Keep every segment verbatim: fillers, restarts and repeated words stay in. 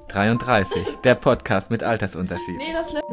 dreiunddreißig, der Podcast mit Altersunterschied. Nee, das lä-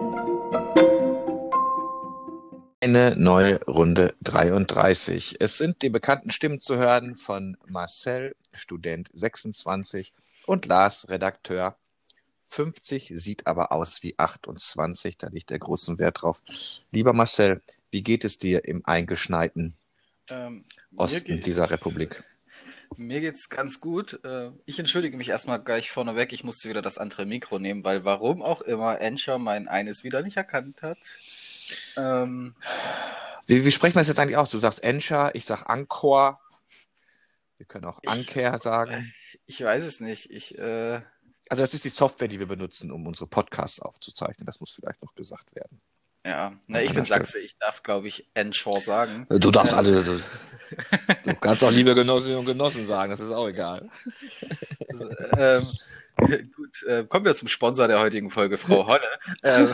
Eine neue Runde dreiunddreißig. Es sind die bekannten Stimmen zu hören von Marcel, Student sechsundzwanzig, und Lars, Redakteur fünfzig, sieht aber aus wie achtundzwanzig, da liegt der großen Wert drauf. Lieber Marcel, wie geht es dir im eingeschneiten Ähm, mir Osten geht's- dieser Republik? Mir geht's ganz gut. Äh, Ich entschuldige mich erstmal gleich vorneweg. Ich musste wieder das andere Mikro nehmen, weil warum auch immer Enscher mein eines wieder nicht erkannt hat. Ähm, Wie, wie sprechen wir das jetzt eigentlich aus? Du sagst Enscher, ich sag Anchor. Wir können auch Ich- Anker sagen. Ich weiß es nicht. Ich, äh, Also das ist die Software, die wir benutzen, um unsere Podcasts aufzuzeichnen. Das muss vielleicht noch gesagt werden. ja, na, ich An bin der Stelle. Sachse. Ich darf, glaube ich, Enscher sagen. Du darfst alle, du, du kannst auch liebe Genossinnen und Genossen sagen, das ist auch egal. ähm, gut, äh, kommen wir zum Sponsor der heutigen Folge, Frau Holle. Ähm,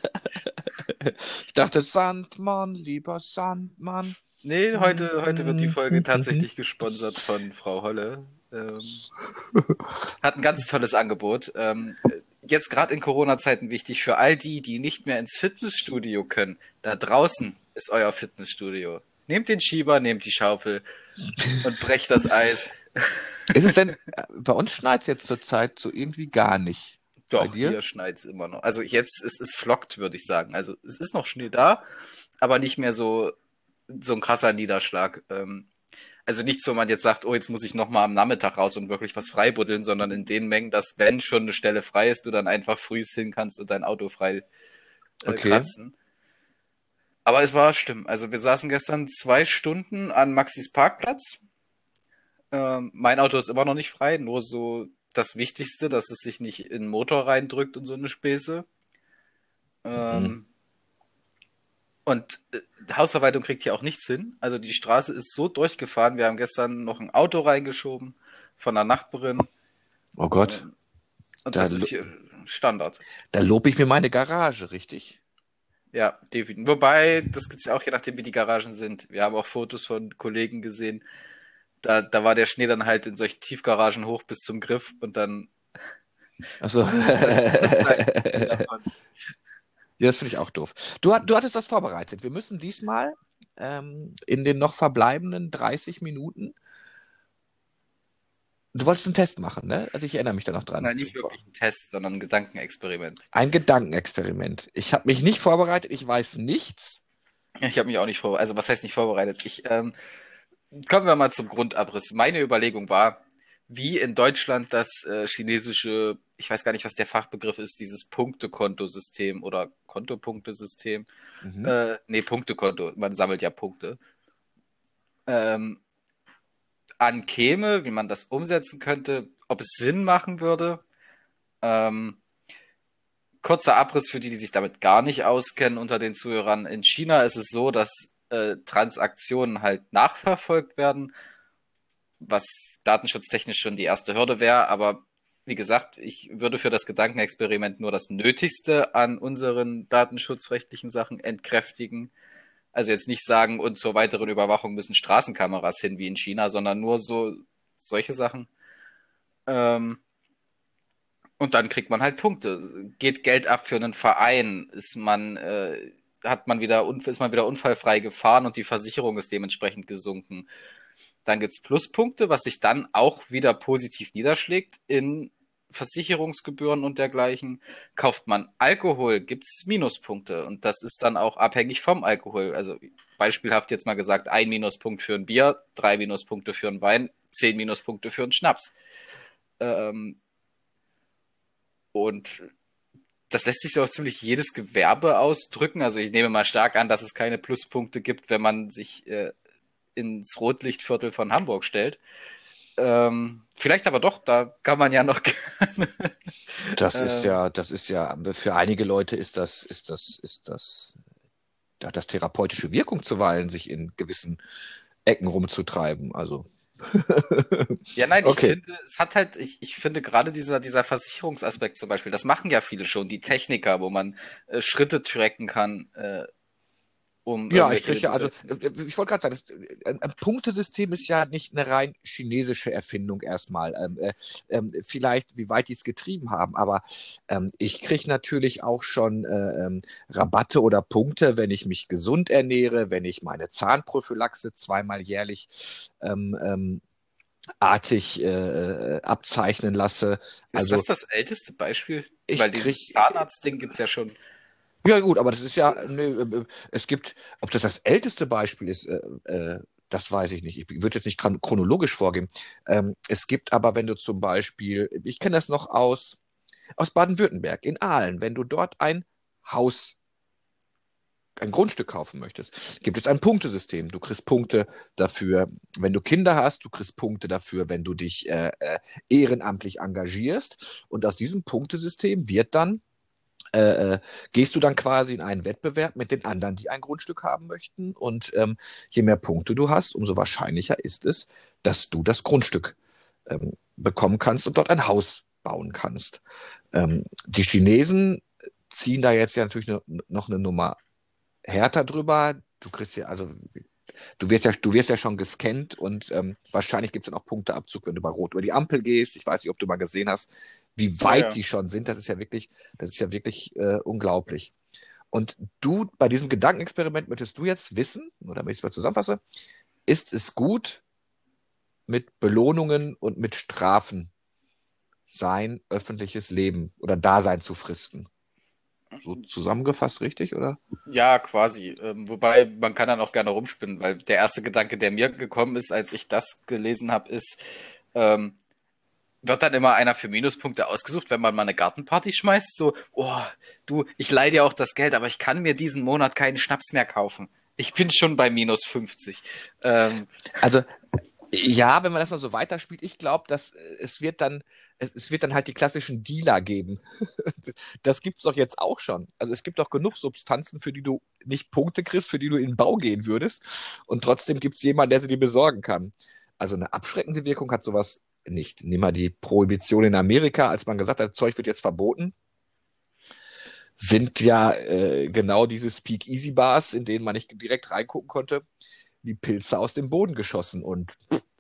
Ich dachte, Sandmann, lieber Sandmann. nee, heute, heute wird die Folge tatsächlich gesponsert von Frau Holle. Ähm, hat ein ganz tolles Angebot. Ähm, jetzt gerade in Corona-Zeiten wichtig für all die, die nicht mehr ins Fitnessstudio können. Da draußen ist euer Fitnessstudio. Nehmt den Schieber, nehmt die Schaufel und brecht das Eis. Ist es denn, äh, bei uns schneit es jetzt zurzeit so irgendwie gar nicht. Doch, Bei dir? hier schneit's immer noch. Also jetzt ist es flockt, würde ich sagen. Also es ist noch Schnee da, aber nicht mehr so, so ein krasser Niederschlag. Ähm, also nicht so, man jetzt sagt, oh, jetzt muss ich noch mal am Nachmittag raus und wirklich was freibuddeln, sondern in den Mengen, dass wenn schon eine Stelle frei ist, du dann einfach früh hin kannst und dein Auto frei äh, Okay. kratzen. Aber es war schlimm. Also wir saßen gestern zwei Stunden an Maxis Parkplatz. Ähm, mein Auto ist immer noch nicht frei, nur so das Wichtigste, dass es sich nicht in den Motor reindrückt und so eine Späße. Ähm, Mhm. Und äh, die Hausverwaltung kriegt hier auch nichts hin. Also die Straße ist so durchgefahren. Wir haben gestern noch ein Auto reingeschoben von einer Nachbarin. Oh Gott, Ähm, Und Da das lo- ist hier Standard. da lobe ich mir meine Garage, richtig? Ja, definitiv. Wobei, das gibt's ja auch, je nachdem, wie die Garagen sind. Wir haben auch Fotos von Kollegen gesehen. Da, da war der Schnee dann halt in solchen Tiefgaragen hoch bis zum Griff und dann. Achso. Das ist ein davon. Ja, das finde ich auch doof. Du, hat- du hattest das vorbereitet. Wir müssen diesmal ähm, in den noch verbleibenden dreißig Minuten. Du wolltest einen Test machen, ne? Also ich erinnere mich da noch dran. Nein, nicht wirklich ein Test, sondern ein Gedankenexperiment. Ein Gedankenexperiment. Ich habe mich nicht vorbereitet, ich weiß nichts. Ich habe mich auch nicht vorbereitet. Also was heißt nicht vorbereitet? Ich ähm, kommen wir mal zum Grundabriss. Meine Überlegung war, wie in Deutschland das äh, chinesische, ich weiß gar nicht, was der Fachbegriff ist, dieses Punktekontosystem oder Kontopunktesystem. Mhm. Äh, nee, Punktekonto. Man sammelt ja Punkte. Ähm, ankäme, wie man das umsetzen könnte, ob es Sinn machen würde. Ähm, kurzer Abriss für die, die sich damit gar nicht auskennen unter den Zuhörern. In China ist es so, dass äh, Transaktionen halt nachverfolgt werden, was datenschutztechnisch schon die erste Hürde wäre. Aber wie gesagt, ich würde für das Gedankenexperiment nur das Nötigste an unseren datenschutzrechtlichen Sachen entkräftigen. Also jetzt nicht sagen, und zur weiteren Überwachung müssen Straßenkameras hin wie in China, sondern nur so solche Sachen. Ähm, und dann kriegt man halt Punkte. Geht Geld ab für einen Verein, ist man, äh, hat man wieder, unf- ist man wieder unfallfrei gefahren und die Versicherung ist dementsprechend gesunken. Dann gibt's Pluspunkte, was sich dann auch wieder positiv niederschlägt in Versicherungsgebühren und dergleichen. Kauft man Alkohol, gibt's Minuspunkte. Und das ist dann auch abhängig vom Alkohol. Also beispielhaft jetzt mal gesagt, ein Minuspunkt für ein Bier, drei Minuspunkte für einen Wein, zehn Minuspunkte für einen Schnaps. Ähm, und das lässt sich so auf ziemlich jedes Gewerbe ausdrücken. Also ich nehme mal stark an, dass es keine Pluspunkte gibt, wenn man sich äh, ins Rotlichtviertel von Hamburg stellt. Ähm, vielleicht aber doch, da kann man ja noch gerne. Das ist Ähm. ja, das ist ja, für einige Leute ist das, ist das, ist das, da hat das therapeutische Wirkung zuweilen, sich in gewissen Ecken rumzutreiben. Also. Ja, nein, Okay. ich finde, es hat halt, ich, ich finde gerade dieser, dieser Versicherungsaspekt zum Beispiel, das machen ja viele schon, die Techniker, wo man äh, Schritte tracken kann, äh, um Ja, ich irgendwelche kriege ja, also, Lizenzen. äh, ich wollte gerade sagen, das, äh, ein ein Punktesystem ist ja nicht eine rein chinesische Erfindung erstmal. Ähm, äh, ähm, vielleicht, wie weit die es getrieben haben, aber ähm, ich kriege natürlich auch schon äh, ähm, Rabatte oder Punkte, wenn ich mich gesund ernähre, wenn ich meine Zahnprophylaxe zweimal jährlich ähm, ähm, artig äh, abzeichnen lasse. Ist das Also das älteste Beispiel? Weil ich dieses kriege Zahnarztding gibt's ja schon. Ja, gut, aber das ist ja, ne, äh, es gibt, ob das das älteste Beispiel ist, äh, äh, das weiß ich nicht. Ich würde jetzt nicht chron- chronologisch vorgehen. Ähm, es gibt aber, wenn du zum Beispiel, ich kenne das noch aus, aus Baden-Württemberg, in Aalen, wenn du dort ein Haus, ein Grundstück kaufen möchtest, gibt es ein Punktesystem. Du kriegst Punkte dafür, wenn du Kinder hast, du kriegst Punkte dafür, wenn du dich äh, äh, ehrenamtlich engagierst. Und aus diesem Punktesystem wird dann äh, äh, gehst du dann quasi in einen Wettbewerb mit den anderen, die ein Grundstück haben möchten. Und ähm, je mehr Punkte du hast, umso wahrscheinlicher ist es, dass du das Grundstück ähm, bekommen kannst und dort ein Haus bauen kannst. Ähm, die Chinesen ziehen da jetzt ja natürlich ne, noch eine Nummer härter drüber. Du kriegst ja, also du wirst ja, du wirst ja schon gescannt und ähm, wahrscheinlich gibt es dann auch Punkteabzug, wenn du bei Rot über die Ampel gehst. Ich weiß nicht, ob du mal gesehen hast, wie Ja, weit ja. die schon sind. Das ist ja wirklich, das ist ja wirklich äh, unglaublich. Und du, bei diesem Gedankenexperiment möchtest du jetzt wissen, oder damit ich es mal zusammenfasse, ist es gut, mit Belohnungen und mit Strafen sein öffentliches Leben oder Dasein zu fristen? So zusammengefasst, richtig, oder? Ja, quasi. Ähm, wobei man kann dann auch gerne rumspinnen, weil der erste Gedanke, der mir gekommen ist, als ich das gelesen habe, ist, ähm, wird dann immer einer für Minuspunkte ausgesucht, wenn man mal eine Gartenparty schmeißt? So, oh, du, ich leihe dir auch das Geld, aber ich kann mir diesen Monat keinen Schnaps mehr kaufen. Ich bin schon bei minus fünfzig. Ähm, Also ja, wenn man das mal so weiterspielt, ich glaube, dass äh, es wird dann, es, es wird dann halt die klassischen Dealer geben. Das gibt's doch jetzt auch schon. Also es gibt doch genug Substanzen, für die du nicht Punkte kriegst, für die du in den Bau gehen würdest. Und trotzdem gibt's jemanden, der sie dir besorgen kann. Also eine abschreckende Wirkung hat sowas nicht. Nimm mal die Prohibition in Amerika, als man gesagt hat, das Zeug wird jetzt verboten, sind ja äh, genau diese Speak-Easy-Bars, in denen man nicht direkt reingucken konnte, wie Pilze aus dem Boden geschossen. Und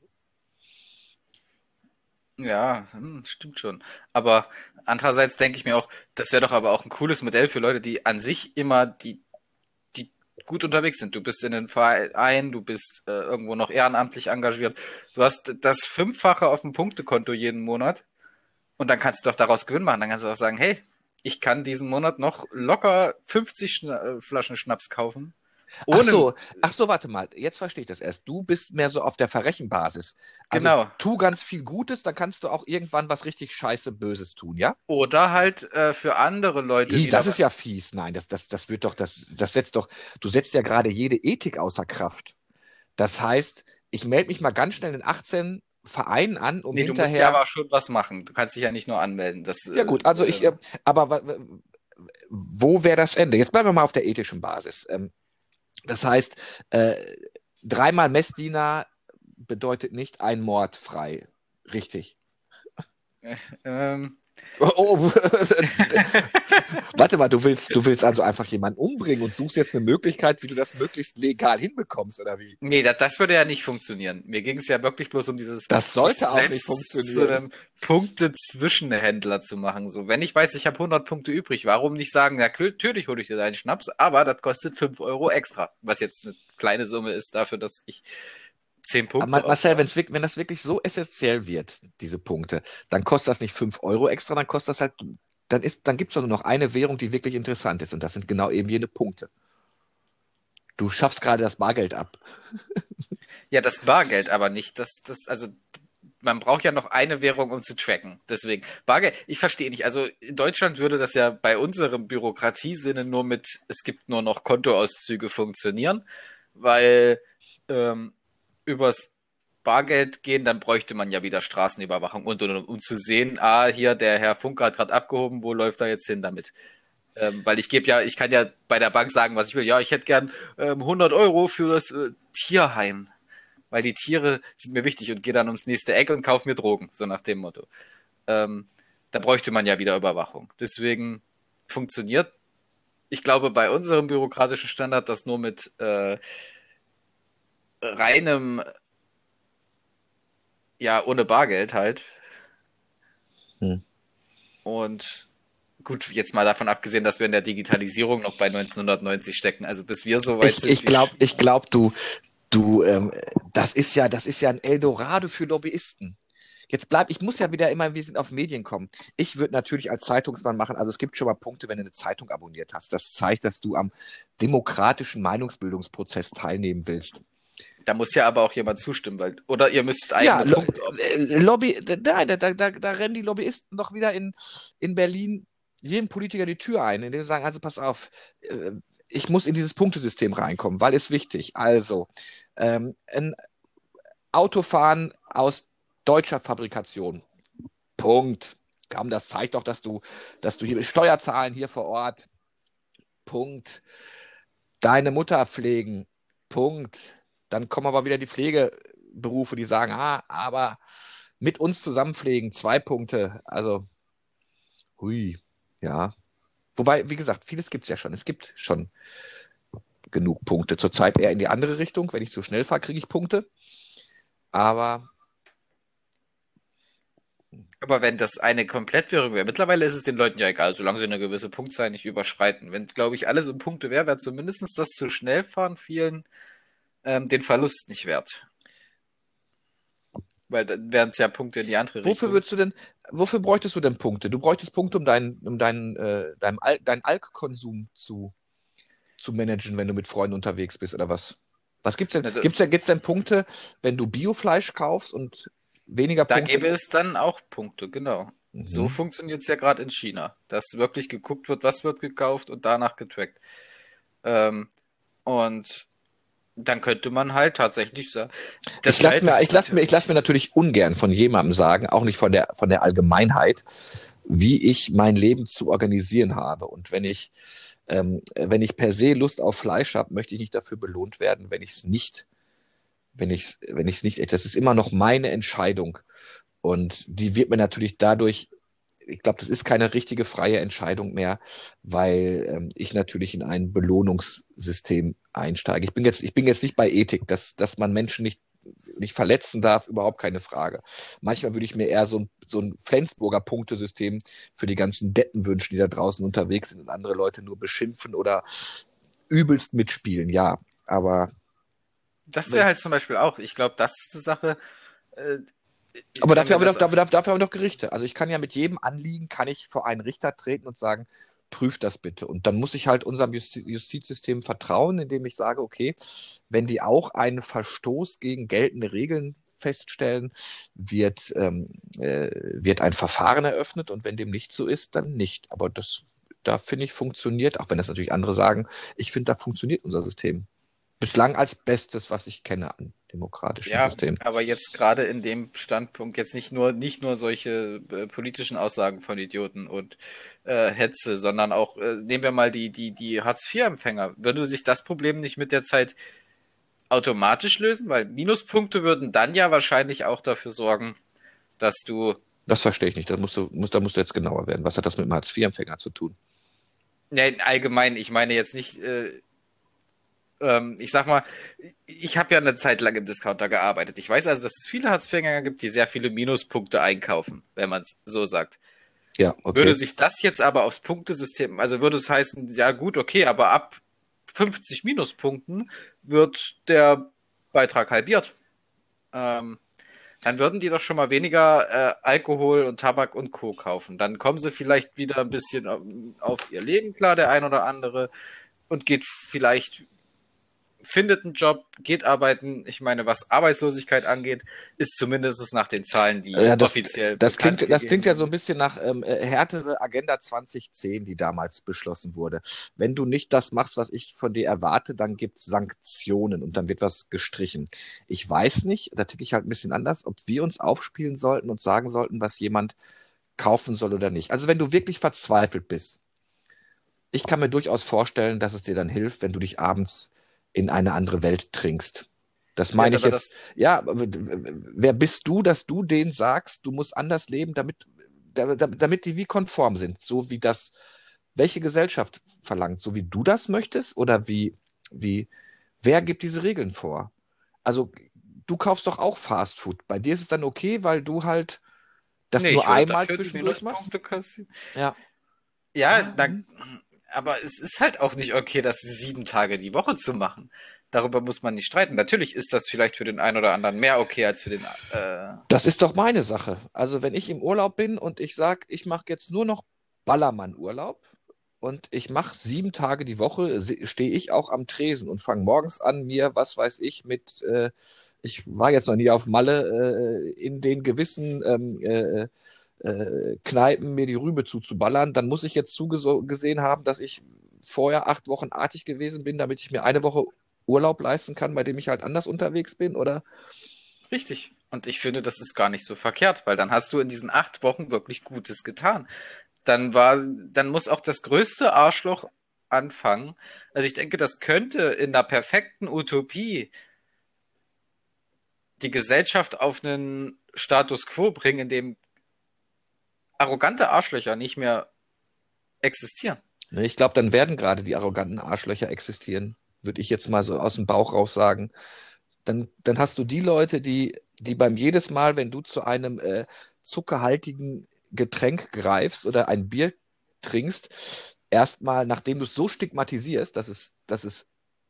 ja, hm, stimmt schon. Aber andererseits denke ich mir auch, das wäre doch aber auch ein cooles Modell für Leute, die an sich immer die die gut unterwegs sind. Du bist in den Verein, du bist äh, irgendwo noch ehrenamtlich engagiert. Du hast das Fünffache auf dem Punktekonto jeden Monat und dann kannst du doch daraus Gewinn machen. Dann kannst du auch sagen, hey, ich kann diesen Monat noch locker fünfzig Schna äh, Flaschen Schnaps kaufen. Ach Ohne, so, ach so, warte mal, jetzt verstehe ich das erst. Du bist mehr so auf der Verrechenbasis. Also genau. tu ganz viel Gutes, dann kannst du auch irgendwann was richtig scheiße Böses tun, ja? Oder halt äh, für andere Leute Ih, das wieder ist ja was. fies. Nein, das, das, das wird doch, das, das setzt doch, du setzt ja gerade jede Ethik außer Kraft. Das heißt, ich melde mich mal ganz schnell in achtzehn Vereinen an, um Nee, du musst ja hinterher. aber schon was machen. Du kannst dich ja nicht nur anmelden. Das, Ja äh, gut, also ich, äh, äh, aber wa- wa- wo wäre das Ende? Jetzt bleiben wir mal auf der ethischen Basis. Ähm, das heißt, äh, dreimal Messdiener bedeutet nicht ein Mord frei. Richtig. ähm, Oh, oh. Warte mal, du willst, du willst also einfach jemanden umbringen und suchst jetzt eine Möglichkeit, wie du das möglichst legal hinbekommst, oder wie? nee, das, das würde ja nicht funktionieren. Mir ging es ja wirklich bloß um dieses, Das sich sollte auch nicht selbst zu funktionieren. einem Punkte-Zwischenhändler zu machen. So, wenn ich weiß, ich habe hundert Punkte übrig, warum nicht sagen, na, natürlich hole ich dir deinen Schnaps, aber das kostet fünf Euro extra. Was jetzt eine kleine Summe ist dafür, dass ich zehn Aber Punkte Ma- Marcel, aufbaue. wenn's, wirk- wenn das wirklich so essentiell wird, diese Punkte, dann kostet das nicht fünf Euro extra, dann kostet das halt, dann ist, dann gibt's doch nur noch eine Währung, die wirklich interessant ist, und das sind genau eben jene Punkte. Du schaffst gerade das Bargeld ab. Ja, das Bargeld aber nicht. Das, das, also man braucht ja noch eine Währung, um zu tracken. Deswegen, Bargeld, ich verstehe nicht. Also in Deutschland würde das ja bei unserem Bürokratiesinne nur mit, es gibt nur noch Kontoauszüge funktionieren, weil ähm, übers Bargeld gehen, dann bräuchte man ja wieder Straßenüberwachung und, und, und um zu sehen, ah, hier, der Herr Funke hat gerade abgehoben, wo läuft er jetzt hin damit? Ähm, weil ich gebe ja, ich kann ja bei der Bank sagen, was ich will. Ja, ich hätte gern ähm, hundert Euro für das äh, Tierheim, weil die Tiere sind mir wichtig und gehe dann ums nächste Eck und kaufe mir Drogen, so nach dem Motto. Ähm, da bräuchte man ja wieder Überwachung. Deswegen funktioniert ich glaube, bei unserem bürokratischen Standard, das nur mit äh, reinem, ja, ohne Bargeld halt. Hm. Und gut, jetzt mal davon abgesehen, dass wir in der Digitalisierung noch bei neunzehnhundertneunzig stecken. Also bis wir so weit Ich, sind. ich glaube, ich glaub, du, du, ähm, das ist ja, das ist ja ein Eldorado für Lobbyisten. Jetzt bleib, ich muss ja wieder immer, wir sind auf Medien kommen. Ich würde natürlich als Zeitungsmann machen, also es gibt schon mal Punkte, wenn du eine Zeitung abonniert hast. Das zeigt, dass du am demokratischen Meinungsbildungsprozess teilnehmen willst. Da muss ja aber auch jemand zustimmen, weil, oder ihr müsst eigene Ja, Lo Punkte. äh, Lobby, da, da, da, da, da rennen die Lobbyisten doch wieder in, in Berlin jedem Politiker die Tür ein, indem sie sagen, also pass auf, äh, ich muss in dieses Punktesystem reinkommen, weil es wichtig. Also, ähm, ein Autofahren aus deutscher Fabrikation. Punkt. Komm, das zeigt doch, dass du, dass du hier Steuer zahlen hier vor Ort. Punkt. Deine Mutter pflegen. Punkt. Dann kommen aber wieder die Pflegeberufe, die sagen, ah, aber mit uns zusammen pflegen, zwei Punkte. Also, hui, ja. Wobei, wie gesagt, vieles gibt es ja schon. Es gibt schon genug Punkte. Zurzeit eher in die andere Richtung. Wenn ich zu schnell fahre, kriege ich Punkte. Aber Aber wenn das eine Komplettwährung wäre, mittlerweile ist es den Leuten ja egal, solange sie eine gewisse Punktzahl nicht überschreiten. Wenn, glaube ich, alles um Punkte wäre, wäre zumindest das zu schnell fahren vielen ähm, den Verlust nicht wert. Weil dann wären es ja Punkte in die andere wofür Richtung. würdest du denn, wofür bräuchtest du denn Punkte? Du bräuchtest Punkte, um deinen, um deinen, äh, deinen, Al deinen Alkkonsum zu, zu managen, wenn du mit Freunden unterwegs bist, oder was? Was gibt's denn? Na, da- Gibt's denn, gibt's denn Punkte, wenn du Biofleisch kaufst und weniger Da Punkte? gäbe es dann auch Punkte, genau. Mhm. So funktioniert es ja gerade in China, dass wirklich geguckt wird, was wird gekauft und danach getrackt. Ähm, und dann könnte man halt tatsächlich sagen, das Ich lasse halt, mir, das ich ist lass mir, ich natürlich- lass mir natürlich ungern von jemandem sagen, auch nicht von der, von der Allgemeinheit, wie ich mein Leben zu organisieren habe. Und wenn ich, ähm, wenn ich per se Lust auf Fleisch habe, möchte ich nicht dafür belohnt werden, wenn ich es nicht, wenn ich, wenn ich es nicht, das ist immer noch meine Entscheidung. Und die wird mir natürlich dadurch, ich glaube, das ist keine richtige freie Entscheidung mehr, weil ähm, ich natürlich in ein Belohnungssystem einsteige. Ich bin jetzt, ich bin jetzt nicht bei Ethik, dass, dass man Menschen nicht, nicht verletzen darf, überhaupt keine Frage. Manchmal würde ich mir eher so ein, so ein Flensburger Punktesystem für die ganzen Deppen wünschen, die da draußen unterwegs sind und andere Leute nur beschimpfen oder übelst mitspielen, ja. Aber, Das wäre halt zum Beispiel auch, ich glaube, das ist eine Sache. Äh, aber dafür haben wenn wir das doch, dafür, dafür haben wir doch Gerichte. Also ich kann ja mit jedem Anliegen, kann ich vor einen Richter treten und sagen, prüft das bitte. Und dann muss ich halt unserem Justi- Justizsystem vertrauen, indem ich sage, okay, wenn die auch einen Verstoß gegen geltende Regeln feststellen, wird, ähm, äh, wird ein Verfahren eröffnet und wenn dem nicht so ist, dann nicht. Aber das, da finde ich, funktioniert, auch wenn das natürlich andere sagen, ich finde, da funktioniert unser System. Bislang als Bestes, was ich kenne an demokratischen Ja, Systemen. aber jetzt gerade in dem Standpunkt jetzt nicht nur nicht nur solche äh, politischen Aussagen von Idioten und äh, Hetze, sondern auch äh, nehmen wir mal die die die Hartz-vier-Empfänger. Würde sich das Problem nicht mit der Zeit automatisch lösen? Weil Minuspunkte würden dann ja wahrscheinlich auch dafür sorgen, dass du Das verstehe ich nicht. Da musst du, musst, da musst du jetzt genauer werden. Was hat das mit dem Hartz-vier-Empfänger zu tun? ja, allgemein, ich meine jetzt nicht äh, ähm, ich sag mal, ich habe ja eine Zeit lang im Discounter gearbeitet. Ich weiß also, dass es viele Hartz-vier-Empfänger gibt, die sehr viele Minuspunkte einkaufen, wenn man es so sagt. Ja, okay. Würde sich das jetzt aber aufs Punktesystem, also würde es heißen, ja gut, okay, aber ab fünfzig Minuspunkten wird der Beitrag halbiert. Ähm, dann würden die doch schon mal weniger äh, Alkohol und Tabak und Co. kaufen. Dann kommen sie vielleicht wieder ein bisschen auf, auf ihr Leben klar, der ein oder andere, und geht vielleicht findet einen Job, geht arbeiten. Ich meine, was Arbeitslosigkeit angeht, ist zumindest nach den Zahlen, die Ja, das, offiziell das bekannt klingt, das gegeben klingt ja so ein sind. bisschen nach ähm, äh, härtere Agenda zwanzig zehn, die damals beschlossen wurde. Wenn du nicht das machst, was ich von dir erwarte, dann gibt es Sanktionen und dann wird was gestrichen. Ich weiß nicht, da ticke ich halt ein bisschen anders, ob wir uns aufspielen sollten und sagen sollten, was jemand kaufen soll oder nicht. Also wenn du wirklich verzweifelt bist, ich kann mir durchaus vorstellen, dass es dir dann hilft, wenn du dich abends in eine andere Welt trinkst. Das meine Ja, ich aber jetzt. Ja, aber w- w- wer bist du, dass du denen sagst, du musst anders leben, damit, da- da- damit die wie konform sind, so wie das welche Gesellschaft verlangt? So wie du das möchtest? Oder wie, wie, wer gibt diese Regeln vor? Also, du kaufst doch auch Fast Food. Bei dir ist es dann okay, weil du halt das Nee, nur ich würde einmal dafür die zwischendurch machst? Minuspunkte kassieren. Ja. Ja, Ah, na, hm. aber es ist halt auch nicht okay, das sieben Tage die Woche zu machen. Darüber muss man nicht streiten. Natürlich ist das vielleicht für den einen oder anderen mehr okay als für den. Äh, Das ist doch meine Sache. Also, wenn ich im Urlaub bin und ich sage, ich mache jetzt nur noch Ballermann-Urlaub und ich mache sieben Tage die Woche, se- stehe ich auch am Tresen und fange morgens an, mir, was weiß ich, mit, äh, ich war jetzt noch nie auf Malle, äh, in den gewissen ähm, äh, äh, Kneipen mir die Rübe zuzuballern, dann muss ich jetzt zugesehen haben, dass ich vorher acht Wochen artig gewesen bin, damit ich mir eine Woche Urlaub leisten kann, bei dem ich halt anders unterwegs bin, oder? richtig. Und ich finde, das ist gar nicht so verkehrt, weil dann hast du in diesen acht Wochen wirklich Gutes getan. Dann war, dann muss auch das größte Arschloch anfangen. Also ich denke, das könnte in einer perfekten Utopie die Gesellschaft auf einen Status quo bringen, in dem arrogante Arschlöcher nicht mehr existieren. Ne, ich glaube, dann werden gerade die arroganten Arschlöcher existieren, würde ich jetzt mal so aus dem Bauch raus sagen. Dann, dann hast du die Leute, die, die beim jedes Mal, wenn du zu einem äh, zuckerhaltigen Getränk greifst oder ein Bier trinkst, erstmal, nachdem du es so stigmatisierst, dass es, dass es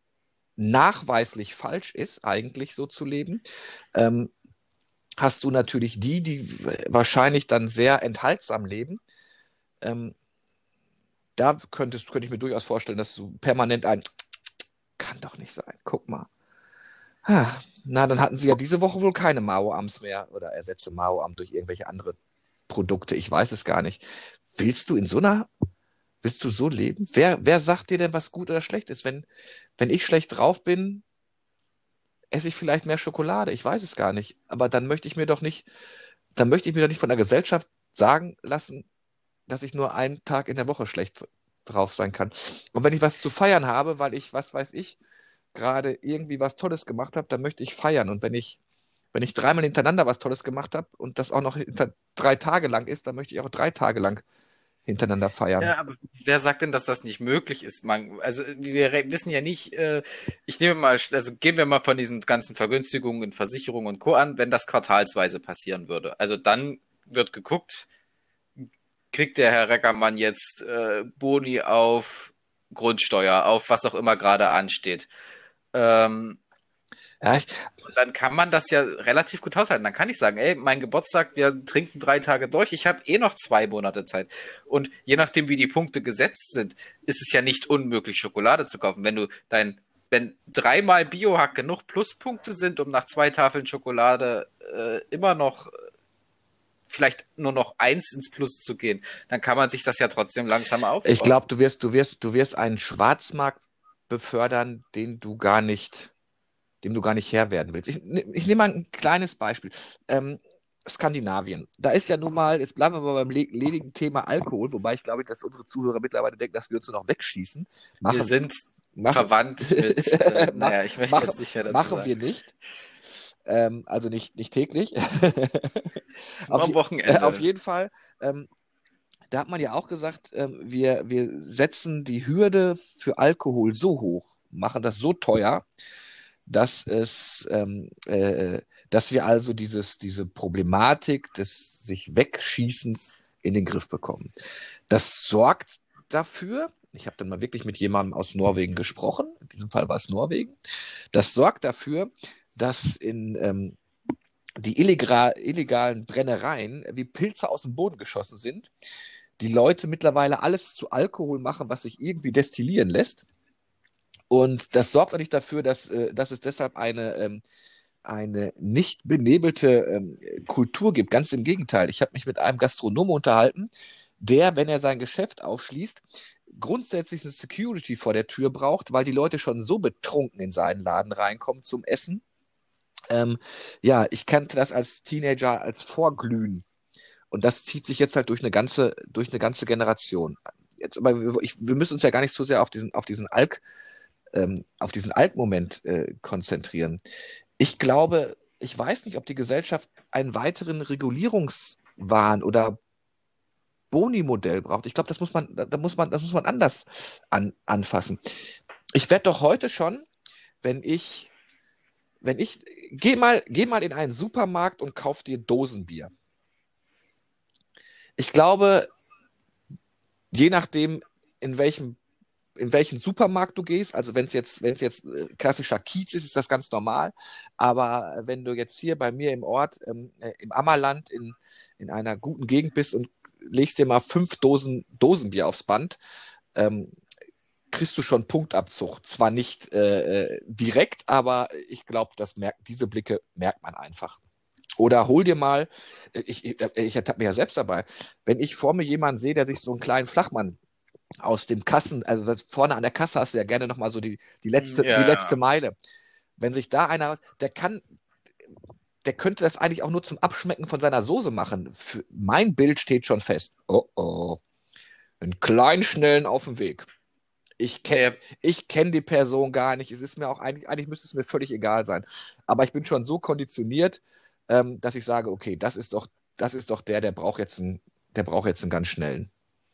nachweislich falsch ist, eigentlich so zu leben, ähm, hast du natürlich die, die wahrscheinlich dann sehr enthaltsam leben. Ähm, da könntest, könnte ich mir durchaus vorstellen, dass du permanent ein kann doch nicht sein. Guck mal. Ah, na, dann hatten sie ja diese Woche wohl keine Mao-Ams mehr oder ersetze Mao-Am durch irgendwelche andere Produkte. Ich weiß es gar nicht. Willst du in so einer, willst du so leben? Wer, wer sagt dir denn, was gut oder schlecht ist? Wenn, wenn ich schlecht drauf bin, esse ich vielleicht mehr Schokolade. Ich weiß es gar nicht. Aber dann möchte ich mir doch nicht, dann möchte ich mir doch nicht von der Gesellschaft sagen lassen, dass ich nur einen Tag in der Woche schlecht drauf sein kann. Und wenn ich was zu feiern habe, weil ich, was weiß ich, gerade irgendwie was Tolles gemacht habe, dann möchte ich feiern. Und wenn ich, wenn ich dreimal hintereinander was Tolles gemacht habe und das auch noch hinter drei Tage lang ist, dann möchte ich auch drei Tage lang hintereinander feiern. Ja, aber wer sagt denn, dass das nicht möglich ist? Man, also wir re- wissen ja nicht, äh, ich nehme mal, also gehen wir mal von diesen ganzen Vergünstigungen, Versicherungen und Co. an, wenn das quartalsweise passieren würde. Also dann wird geguckt, kriegt der Herr Reckermann jetzt äh, Boni auf Grundsteuer, auf was auch immer gerade ansteht. Ähm, Ja, ich, und dann kann man das ja relativ gut haushalten. Dann kann ich sagen, ey, mein Geburtstag, wir trinken drei Tage durch, ich habe eh noch zwei Monate Zeit. Und je nachdem, wie die Punkte gesetzt sind, ist es ja nicht unmöglich, Schokolade zu kaufen. Wenn du dein, wenn dreimal Biohack genug Pluspunkte sind, um nach zwei Tafeln Schokolade äh, immer noch äh, vielleicht nur noch eins ins Plus zu gehen, dann kann man sich das ja trotzdem langsam aufbauen. ich glaube, du wirst, du wirst, du wirst einen Schwarzmarkt befördern, den du gar nicht, dem du gar nicht Herr werden willst. Ich, ich nehme mal ein kleines Beispiel. Ähm, Skandinavien. Da ist ja nun mal, jetzt bleiben wir mal beim le- ledigen Thema Alkohol, wobei ich glaube, dass unsere Zuhörer mittlerweile denken, dass wir uns nur noch wegschießen. Wir Machen, sind machen, verwandt mit, äh, naja, ich möchte machen, jetzt nicht mehr dazu machen sagen. wir nicht. Ähm, also nicht, nicht täglich. Nur auf, am je, Wochenende. auf jeden Fall. Ähm, da hat man ja auch gesagt, ähm, wir, wir setzen die Hürde für Alkohol so hoch, machen das so teuer, dass es, ähm, äh, dass wir also dieses, diese Problematik des sich Wegschießens in den Griff bekommen. Das sorgt dafür, ich habe dann mal wirklich mit jemandem aus Norwegen gesprochen, in diesem Fall war es Norwegen, das sorgt dafür, dass in ähm, die illegal, illegalen Brennereien wie Pilze aus dem Boden geschossen sind, die Leute mittlerweile alles zu Alkohol machen, was sich irgendwie destillieren lässt. Und das sorgt auch nicht dafür, dass, äh, dass es deshalb eine, ähm, eine nicht benebelte ähm, Kultur gibt. Ganz im Gegenteil. Ich habe mich mit einem Gastronomen unterhalten, der, wenn er sein Geschäft aufschließt, grundsätzlich eine Security vor der Tür braucht, weil die Leute schon so betrunken in seinen Laden reinkommen zum Essen. Ähm, ja, ich kannte das als Teenager als Vorglühen. Und das zieht sich jetzt halt durch eine ganze, durch eine ganze Generation. Jetzt, aber wir, ich, wir müssen uns ja gar nicht so sehr auf diesen, auf diesen Alk, ähm, auf diesen Alk-Moment äh, konzentrieren. Ich glaube, ich weiß nicht, ob die Gesellschaft einen weiteren Regulierungswahn oder Boni-Modell braucht. Ich glaube, das muss man, da muss man, das muss man anders an, anfassen. Ich werde doch heute schon, wenn ich, wenn ich, geh mal, geh mal in einen Supermarkt und kauf dir Dosenbier. Ich glaube, je nachdem, in welchem in welchen Supermarkt du gehst, also wenn es jetzt, wenn es jetzt äh, klassischer Kiez ist, ist das ganz normal. Aber äh, wenn du jetzt hier bei mir im Ort, ähm, äh, im Ammerland, in, in einer guten Gegend bist und legst dir mal fünf Dosen Dosenbier aufs Band, ähm, kriegst du schon Punktabzug. Zwar nicht äh, direkt, aber ich glaube, das merkt, diese Blicke merkt man einfach. Oder hol dir mal, ich, ich, ich ertappe mich ja selbst dabei, wenn ich vor mir jemanden sehe, der sich so einen kleinen Flachmann aus dem Kassen, also das, vorne an der Kasse hast du ja gerne nochmal so die, die, letzte, Ja, die letzte Meile. Wenn sich da einer, der kann, der könnte das eigentlich auch nur zum Abschmecken von seiner Soße machen. Für mein Bild steht schon fest. Oh oh. Einen kleinen, schnellen auf dem Weg. Ich kenne ich kenn die Person gar nicht. Es ist mir auch eigentlich, eigentlich müsste es mir völlig egal sein. Aber ich bin schon so konditioniert, ähm, dass ich sage, okay, das ist doch, das ist doch der, der braucht jetzt einen, der braucht jetzt einen ganz schnellen.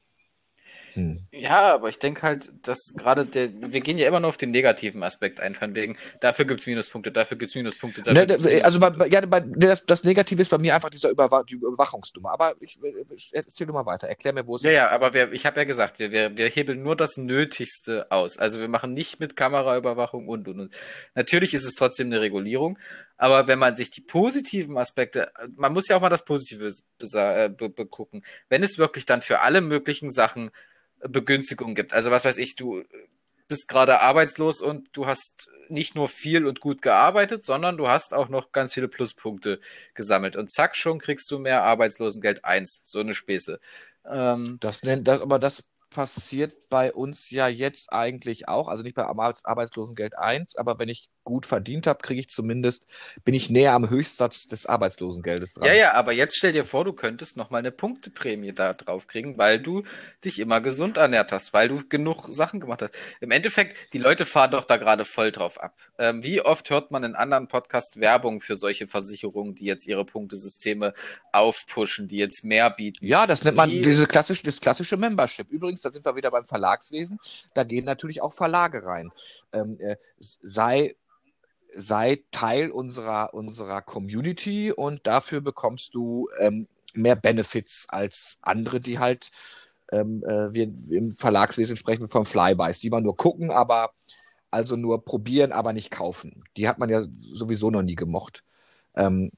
Hm. Ja, aber ich denke halt, dass gerade der, wir gehen ja immer nur auf den negativen Aspekt ein, von wegen, dafür gibt's Minuspunkte, dafür gibt's Minuspunkte, dafür Ne, gibt's d- also bei, Minuspunkte. ja, bei, das, das Negative ist bei mir einfach dieser Überwa die Überwachungsnummer. Aber ich, ich erzähl du mal weiter. Erklär mir, wo es. Ja, ja, aber wir, ich habe ja gesagt, wir, wir, wir hebeln nur das Nötigste aus. Also wir machen nicht mit Kameraüberwachung und, und, und. Natürlich ist es trotzdem eine Regulierung, aber wenn man sich die positiven Aspekte, man muss ja auch mal das Positive besa- äh, be- begucken. Wenn es wirklich dann für alle möglichen Sachen Begünstigungen gibt. Also was weiß ich, du bist gerade arbeitslos und du hast nicht nur viel und gut gearbeitet, sondern du hast auch noch ganz viele Pluspunkte gesammelt. Und zack, schon kriegst du mehr Arbeitslosengeld eins. So eine Späße. Ähm, Das nennt das, aber das passiert bei uns ja jetzt eigentlich auch. Also nicht bei Arbeits Arbeitslosengeld eins, aber wenn ich gut verdient habe, kriege ich zumindest, bin ich näher am Höchstsatz des Arbeitslosengeldes Ja, dran. ja, aber jetzt stell dir vor, du könntest noch mal eine Punkteprämie da drauf kriegen, weil du dich immer gesund ernährt hast, weil du genug Sachen gemacht hast. Im Endeffekt, die Leute fahren doch da gerade voll drauf ab. Ähm, wie oft hört man in anderen Podcasts Werbung für solche Versicherungen, die jetzt ihre Punktesysteme aufpushen, die jetzt mehr bieten? Ja, das nennt man Wie, diese klassische, das klassische Membership. Übrigens, da sind wir wieder beim Verlagswesen. Da gehen natürlich auch Verlage rein. Ähm, äh, sei sei Teil unserer, unserer Community und dafür bekommst du ähm, mehr Benefits als andere, die halt, ähm, äh, wir im Verlagswesen sprechen wir von Flybys, die man nur gucken, aber also nur probieren, aber nicht kaufen. Die hat man ja sowieso noch nie gemocht. Ähm,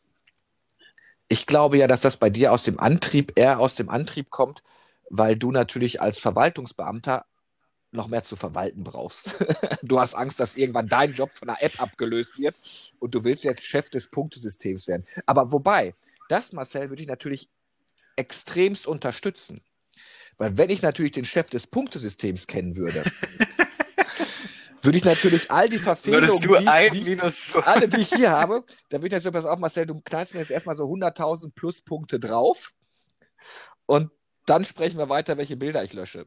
ich glaube ja, dass das bei dir aus dem Antrieb, eher aus dem Antrieb kommt, weil du natürlich als Verwaltungsbeamter noch mehr zu verwalten brauchst. Du hast Angst, dass irgendwann dein Job von einer App abgelöst wird und du willst jetzt Chef des Punktesystems werden. Aber wobei, das, Marcel, würde ich natürlich extremst unterstützen. Weil wenn ich natürlich den Chef des Punktesystems kennen würde, würde ich natürlich all die Verfehlungen, würdest du ein die, die, Minus alle, die ich hier habe, da würde ich jetzt so, pass auf, Marcel, du knallst mir jetzt erstmal so hunderttausend Pluspunkte drauf und dann sprechen wir weiter, welche Bilder ich lösche.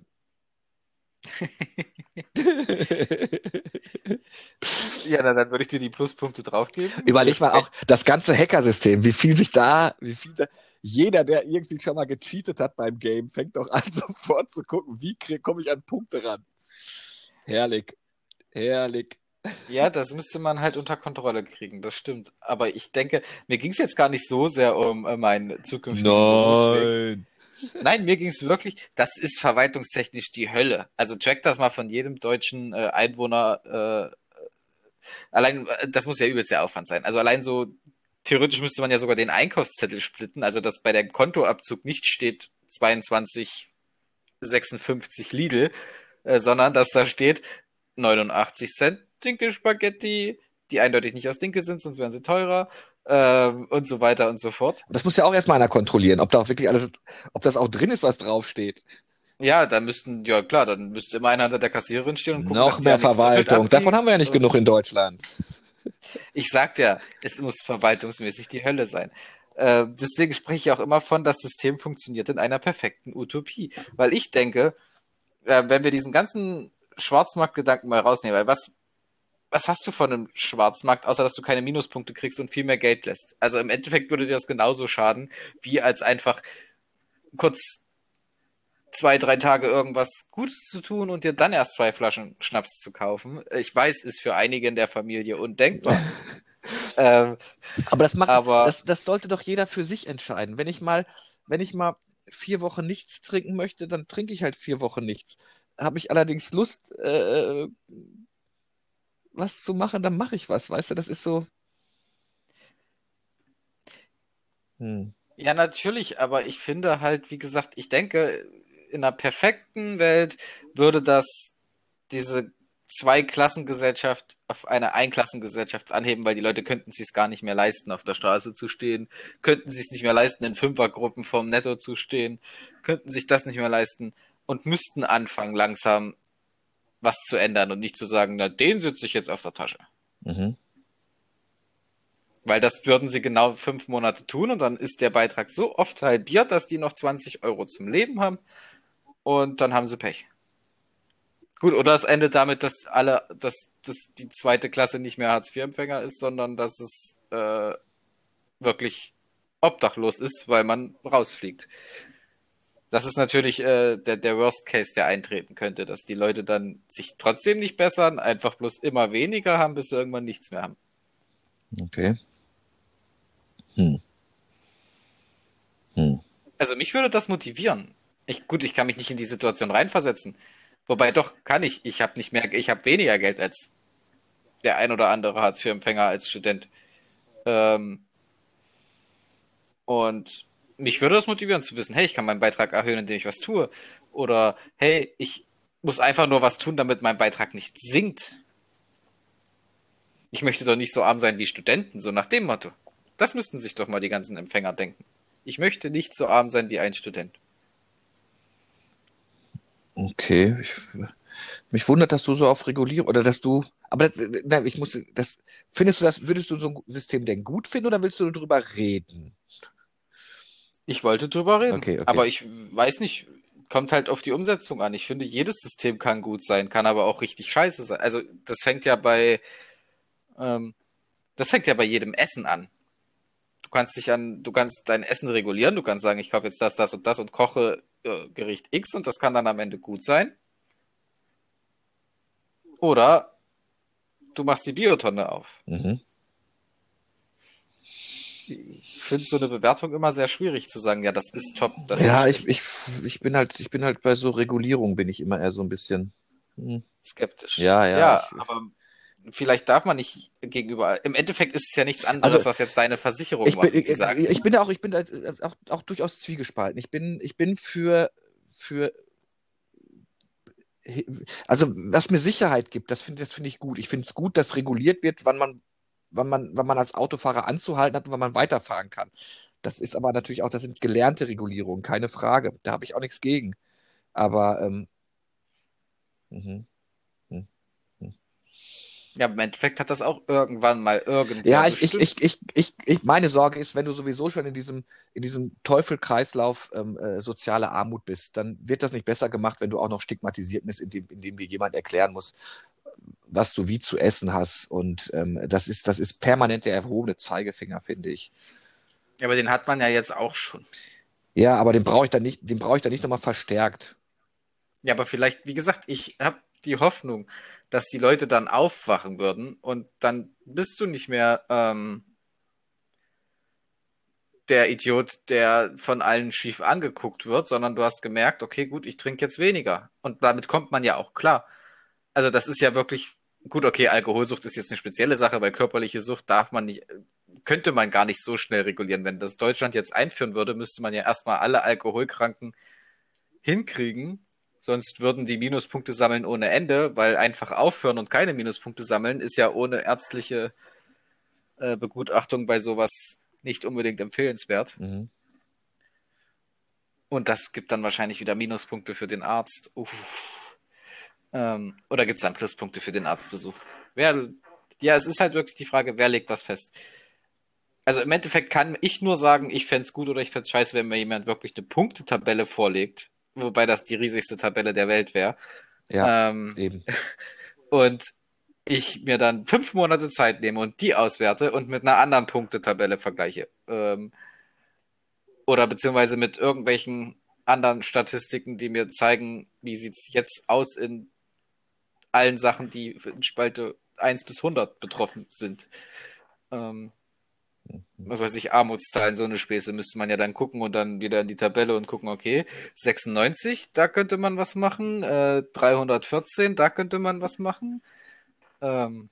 Ja, dann, dann würde ich dir die Pluspunkte draufgeben. Überleg mal auch das ganze Hackersystem, wie viel sich da, wie viel da, jeder, der irgendwie schon mal gecheatet hat beim Game, fängt doch an, sofort zu gucken, wie komme ich an Punkte ran. Herrlich, herrlich. Ja, das müsste man halt unter Kontrolle kriegen, das stimmt. Aber ich denke, mir ging es jetzt gar nicht so sehr um äh, meinen zukünftigen Berufsweg. Nein. Nein, mir ging es wirklich, das ist verwaltungstechnisch die Hölle. Also track das mal von jedem deutschen äh, Einwohner. Äh, allein, äh, das muss ja übelst der Aufwand sein. Also allein so, theoretisch müsste man ja sogar den Einkaufszettel splitten, also dass bei dem Kontoabzug nicht steht zweiundzwanzig sechsundfünfzig Lidl, äh, sondern dass da steht neunundachtzig Cent Dinkelspaghetti, die eindeutig nicht aus Dinkel sind, sonst wären sie teurer. Ähm, und so weiter und so fort. Das muss ja auch erstmal einer kontrollieren, ob da auch wirklich alles, ob das auch drin ist, was draufsteht. Ja, da müssten, ja klar, dann müsste immer einer hinter der Kassiererin stehen und gucken, Noch dass die mehr ja nichts doppelt Verwaltung. Davon abbiegen. haben wir ja nicht genug in Deutschland. Ich sag ja, es muss verwaltungsmäßig die Hölle sein. Äh, deswegen spreche ich auch immer von, das System funktioniert in einer perfekten Utopie. Weil ich denke, äh, wenn wir diesen ganzen Schwarzmarktgedanken mal rausnehmen, weil was Was hast du von einem Schwarzmarkt, außer dass du keine Minuspunkte kriegst und viel mehr Geld lässt? Also im Endeffekt würde dir das genauso schaden, wie als einfach kurz zwei, drei Tage irgendwas Gutes zu tun und dir dann erst zwei Flaschen Schnaps zu kaufen. Ich weiß, ist für einige in der Familie undenkbar. ähm, Aber das macht, aber das, das sollte doch jeder für sich entscheiden. Wenn ich mal, wenn ich mal vier Wochen nichts trinken möchte, dann trinke ich halt vier Wochen nichts. Habe ich allerdings Lust, äh, was zu machen, dann mache ich was, weißt du, das ist so. Hm. ja, natürlich, aber ich finde halt, wie gesagt, ich denke, in einer perfekten Welt würde das diese Zweiklassengesellschaft auf eine Einklassengesellschaft anheben, weil die Leute könnten es sich gar nicht mehr leisten, auf der Straße zu stehen, könnten sich nicht mehr leisten, in Fünfergruppen vorm Netto zu stehen, könnten sich das nicht mehr leisten und müssten anfangen, langsam was zu ändern und nicht zu sagen, na, den sitze ich jetzt auf der Tasche. Mhm. Weil das würden sie genau fünf Monate tun und dann ist der Beitrag so oft halbiert, dass die noch zwanzig Euro zum Leben haben und dann haben sie Pech. Gut, oder es endet damit, dass alle, dass, dass die zweite Klasse nicht mehr Hartz-vier-Empfänger ist, sondern dass es äh, wirklich obdachlos ist, weil man rausfliegt. Das ist natürlich äh, der, der Worst Case, der eintreten könnte, dass die Leute dann sich trotzdem nicht bessern, einfach bloß immer weniger haben, bis sie irgendwann nichts mehr haben. Okay. Hm. Hm. Also mich würde das motivieren. Ich, gut, ich kann mich nicht in die Situation reinversetzen. Wobei doch kann ich. Ich habe nicht mehr, ich habe weniger Geld als der ein oder andere Hartz-vier-Empfänger als Student. Ähm, und mich würde das motivieren zu wissen, hey, ich kann meinen Beitrag erhöhen, indem ich was tue. Oder hey, ich muss einfach nur was tun, damit mein Beitrag nicht sinkt. Ich möchte doch nicht so arm sein wie Studenten, so nach dem Motto. Das müssten sich doch mal die ganzen Empfänger denken. Ich möchte nicht so arm sein wie ein Student. Okay. Ich, mich wundert, dass du so auf Regulierung oder dass du. Aber das, nein, ich muss das. Findest du das, würdest du so ein System denn gut finden oder willst du nur drüber reden? Ich wollte drüber reden, Okay, okay. aber ich weiß nicht, kommt halt auf die Umsetzung an. Ich finde, jedes System kann gut sein, kann aber auch richtig scheiße sein. Also das fängt ja bei, ähm, das fängt ja bei jedem Essen an. Du kannst dich an, du kannst dein Essen regulieren, du kannst sagen, ich kaufe jetzt das, das und das und koche äh, Gericht X und das kann dann am Ende gut sein. Oder du machst die Biotonne auf. Mhm. Ich finde so eine Bewertung immer sehr schwierig zu sagen, ja, das ist top, das Ja, ist ich, ich, ich bin halt, ich bin halt bei so Regulierung bin ich immer eher so ein bisschen. Hm. skeptisch. Ja, ja. Ja, Ich, aber vielleicht darf man nicht gegenüber. Im Endeffekt ist es ja nichts anderes, Also, was jetzt deine Versicherung ich bin, macht. Die sagen, ich, ich bin da auch, ich bin da auch, auch durchaus zwiegespalten. Ich bin, ich bin für, für, also was mir Sicherheit gibt, das finde das finde ich gut. Ich finde es gut, dass reguliert wird, wann man, wann man, wann man als Autofahrer anzuhalten hat und wann man weiterfahren kann. Das ist aber natürlich auch, das sind gelernte Regulierungen, keine Frage. Da habe ich auch nichts gegen. Aber ähm, mhm, mhm, mhm. ja, im Endeffekt hat das auch irgendwann mal irgendwer Ja, ich, ich, bestimmt. ich, ich, ich, ich, meine Sorge ist, wenn du sowieso schon in diesem, in diesem Teufelkreislauf ähm, äh, soziale Armut bist, dann wird das nicht besser gemacht, wenn du auch noch stigmatisiert bist, indem, indem dir jemand erklären muss, was du wie zu essen hast. Und ähm, das ist, das ist permanent der erhobene Zeigefinger, finde ich. Ja, aber den hat man ja jetzt auch schon. Ja, aber den brauche ich dann nicht, den brauche ich dann nicht nochmal verstärkt. Ja, aber vielleicht, wie gesagt, ich habe die Hoffnung, dass die Leute dann aufwachen würden und dann bist du nicht mehr ähm, der Idiot, der von allen schief angeguckt wird, sondern du hast gemerkt, okay, gut, ich trinke jetzt weniger. Und damit kommt man ja auch klar. Also das ist ja wirklich, gut, okay, Alkoholsucht ist jetzt eine spezielle Sache, weil körperliche Sucht darf man nicht, könnte man gar nicht so schnell regulieren. Wenn das Deutschland jetzt einführen würde, müsste man ja erstmal alle Alkoholkranken hinkriegen. Sonst würden die Minuspunkte sammeln ohne Ende, weil einfach aufhören und keine Minuspunkte sammeln ist ja ohne ärztliche äh, Begutachtung bei sowas nicht unbedingt empfehlenswert. Mhm. Und das gibt dann wahrscheinlich wieder Minuspunkte für den Arzt. Uff. Ähm, oder gibt es dann Pluspunkte für den Arztbesuch? Wer, ja, es ist halt wirklich die Frage, wer legt was fest? Also im Endeffekt kann ich nur sagen, ich fände es gut oder ich fände es scheiße, wenn mir jemand wirklich eine Punktetabelle vorlegt, wobei das die riesigste Tabelle der Welt wäre. Ja, Ähm, eben. und ich mir dann fünf Monate Zeit nehme und die auswerte und mit einer anderen Punktetabelle vergleiche. Ähm, oder beziehungsweise mit irgendwelchen anderen Statistiken, die mir zeigen, wie sieht es jetzt aus in allen Sachen, die in Spalte eins bis hundert betroffen sind. Ähm, was weiß ich, Armutszahlen, so eine Späße müsste man ja dann gucken und dann wieder in die Tabelle und gucken, okay, sechsundneunzig, da könnte man was machen, äh, dreihundertvierzehn, da könnte man was machen. Ähm,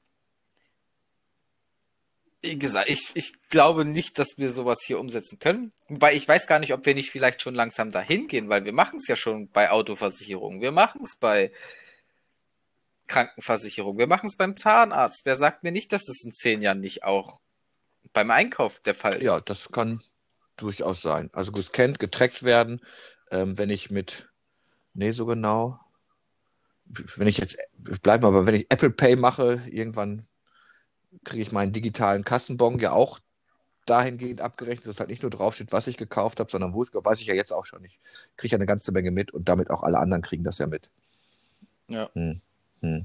wie gesagt, ich, ich glaube nicht, dass wir sowas hier umsetzen können. Wobei ich weiß gar nicht, ob wir nicht vielleicht schon langsam dahin gehen, weil wir machen es ja schon bei Autoversicherungen, wir machen es bei Krankenversicherung, wir machen es beim Zahnarzt. Wer sagt mir nicht, dass es in zehn Jahren nicht auch beim Einkauf der Fall ist? Ja, das kann durchaus sein. Also gescannt, getrackt werden, ähm, wenn ich mit, nee, so genau, wenn ich jetzt, bleib mal, aber wenn ich Apple Pay mache, irgendwann kriege ich meinen digitalen Kassenbon ja auch dahingehend abgerechnet, dass halt nicht nur draufsteht, was ich gekauft habe, sondern wo es, weiß ich ja jetzt auch schon. Ich kriege ja eine ganze Menge mit und damit auch alle anderen kriegen das ja mit. Ja. Hm. Hm.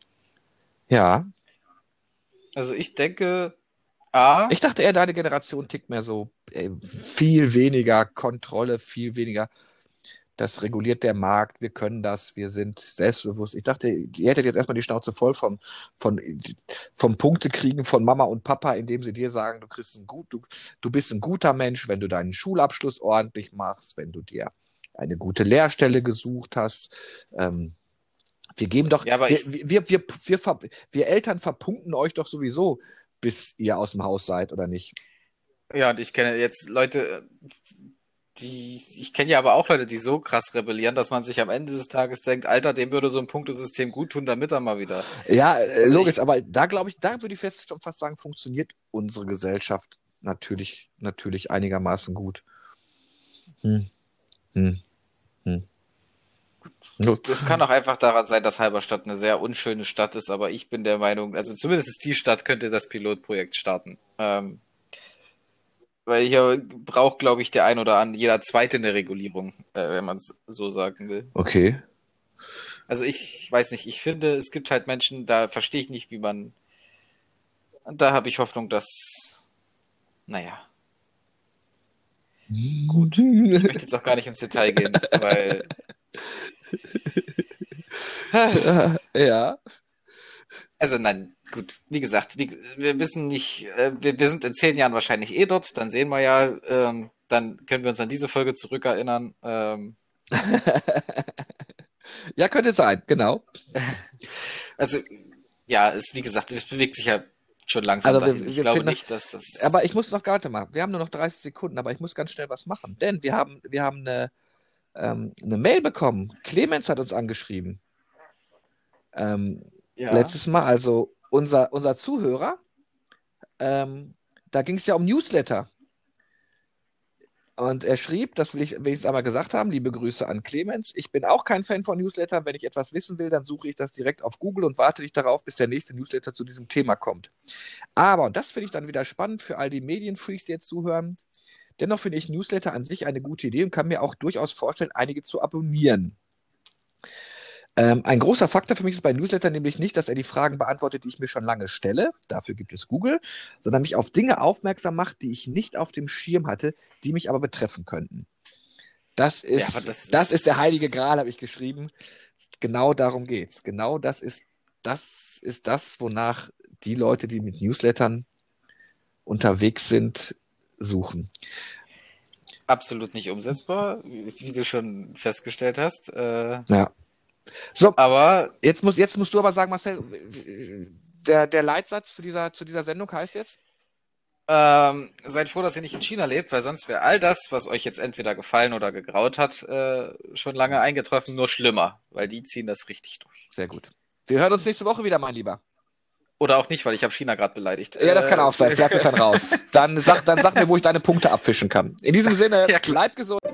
Ja. Also ich denke, A. Ich dachte eher, deine Generation tickt mehr so ey, viel weniger Kontrolle, viel weniger. Das reguliert der Markt, wir können das, wir sind selbstbewusst. Ich dachte, ihr hättet jetzt erstmal die Schnauze voll vom, von, vom Punktekriegen von Mama und Papa, indem sie dir sagen, du kriegst ein gut, du, du bist ein guter Mensch, wenn du deinen Schulabschluss ordentlich machst, wenn du dir eine gute Lehrstelle gesucht hast. Ähm, wir geben doch, Ja, aber wir, ich- wir, wir, wir, wir, ver- wir Eltern verpunkten euch doch sowieso, bis ihr aus dem Haus seid, oder nicht? Ja, und ich kenne jetzt Leute, die, ich kenne ja aber auch Leute, die so krass rebellieren, dass man sich am Ende des Tages denkt, Alter, dem würde so ein Punktesystem gut tun, damit er mal wieder. Ja, äh, Also logisch, ich- aber da glaube ich, da würde ich fest schon fast sagen, funktioniert unsere Gesellschaft natürlich, natürlich einigermaßen gut. Hm. Hm. Hm. Gut. Das kann auch einfach daran sein, dass Halberstadt eine sehr unschöne Stadt ist, aber ich bin der Meinung, also zumindest die Stadt könnte das Pilotprojekt starten. Ähm, weil hier braucht, glaube ich, der ein oder andere, jeder Zweite eine Regulierung, äh, wenn man es so sagen will. Okay. Also ich weiß nicht, ich finde, es gibt halt Menschen, da verstehe ich nicht, wie man. Und da habe ich Hoffnung, dass. Naja, gut. Ich möchte jetzt auch gar nicht ins Detail gehen, weil. Ja. Also nein, gut, wie gesagt, wie, wir wissen nicht, äh, wir, wir sind in zehn Jahren wahrscheinlich eh dort, dann sehen wir ja, ähm, dann können wir uns an diese Folge zurückerinnern. Ähm, Ja, könnte sein, genau. also, ja, es, wie gesagt, es bewegt sich ja schon langsam Also wir- dahin. Ich wir glaube finden- nicht, dass das. Aber ich muss noch gerade mal, wir haben nur noch dreißig Sekunden, aber ich muss ganz schnell was machen. Denn wir haben, wir haben eine, ähm, eine Mail bekommen. Clemens hat uns angeschrieben. Ähm, Ja. Letztes Mal, also unser, unser Zuhörer, ähm, da ging es ja um Newsletter. Und er schrieb, das will ich wenigstens einmal gesagt haben, liebe Grüße an Clemens. Ich bin auch kein Fan von Newslettern. Wenn ich etwas wissen will, dann suche ich das direkt auf Google und warte nicht darauf, bis der nächste Newsletter zu diesem Thema kommt. Aber, und das finde ich dann wieder spannend für all die Medienfreaks, die jetzt zuhören, dennoch finde ich Newsletter an sich eine gute Idee und kann mir auch durchaus vorstellen, einige zu abonnieren. Ähm, ein großer Faktor für mich ist bei Newsletter nämlich nicht, dass er die Fragen beantwortet, die ich mir schon lange stelle, dafür gibt es Google, sondern mich auf Dinge aufmerksam macht, die ich nicht auf dem Schirm hatte, die mich aber betreffen könnten. Das ist, Ja, aber das das ist- ist der heilige Gral, habe ich geschrieben. Genau darum geht's. Genau das ist, das ist das, wonach die Leute, die mit Newslettern unterwegs sind, suchen. Absolut nicht umsetzbar, wie, wie du schon festgestellt hast. Äh, Ja. So, aber jetzt, muss, jetzt musst du aber sagen, Marcel, der, der Leitsatz zu dieser, zu dieser Sendung heißt jetzt? ähm, seid froh, dass ihr nicht in China lebt, weil sonst wäre all das, was euch jetzt entweder gefallen oder gegraut hat, äh, schon lange eingetroffen, nur schlimmer, weil die ziehen das richtig durch. Sehr gut. Wir hören uns nächste Woche wieder, mein Lieber. Oder auch nicht, weil ich habe China gerade beleidigt. Ja, das kann Äh, auch sein. Schlag mich dann raus. Dann sag, dann sag mir, wo ich deine Punkte abfischen kann. In diesem Sinne, Ja, klar. bleib gesund.